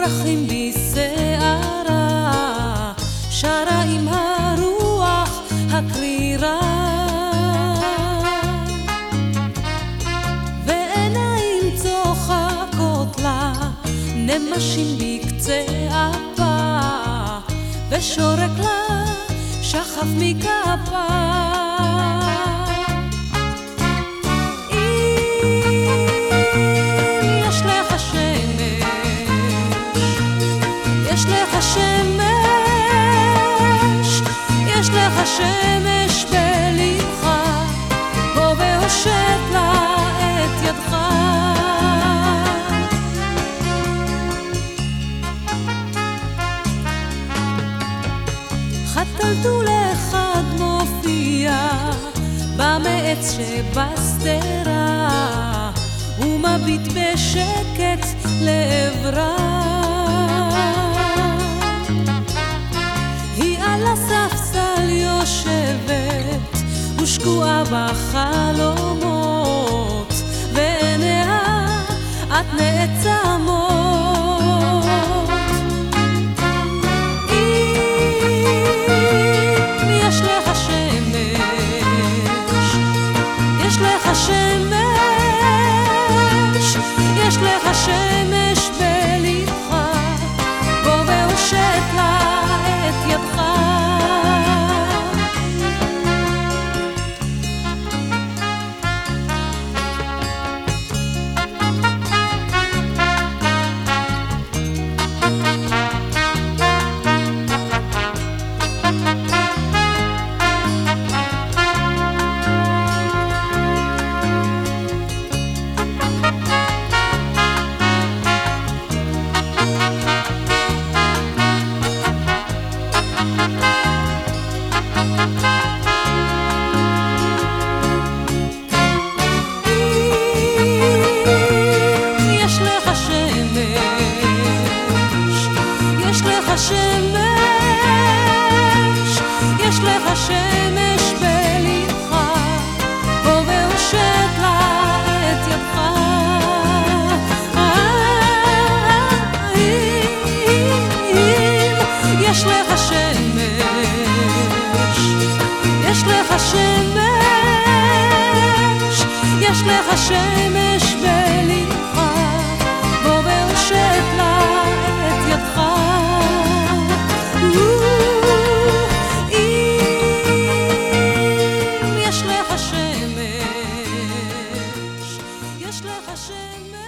פרחים בשערה, שרה עם הרוח הקרירה, ועיניים צוחקות לה, נמשים בקצה אפה, ושורק לה שחף מכפה. יש לך שמש בלבך, בוא והושט לה את ידך. חתלתול אחד מופיע במעץ שבשדרה, ומביט בשקט לעברה. על הספסל יושבת ושקועה בחלומות, ועיניה את נעצמות. אם יש לך שמש, יש לך שמש, יש לך שמש בלבך, בוא והושט לה את ידך. שמש, יש לך שמש בלבך, בוא והושט לה את ידך. אם יש לך שמש, יש לך שמש, יש לך שמש בלבך, בוא והושט לה את ידך. יש לך שמש,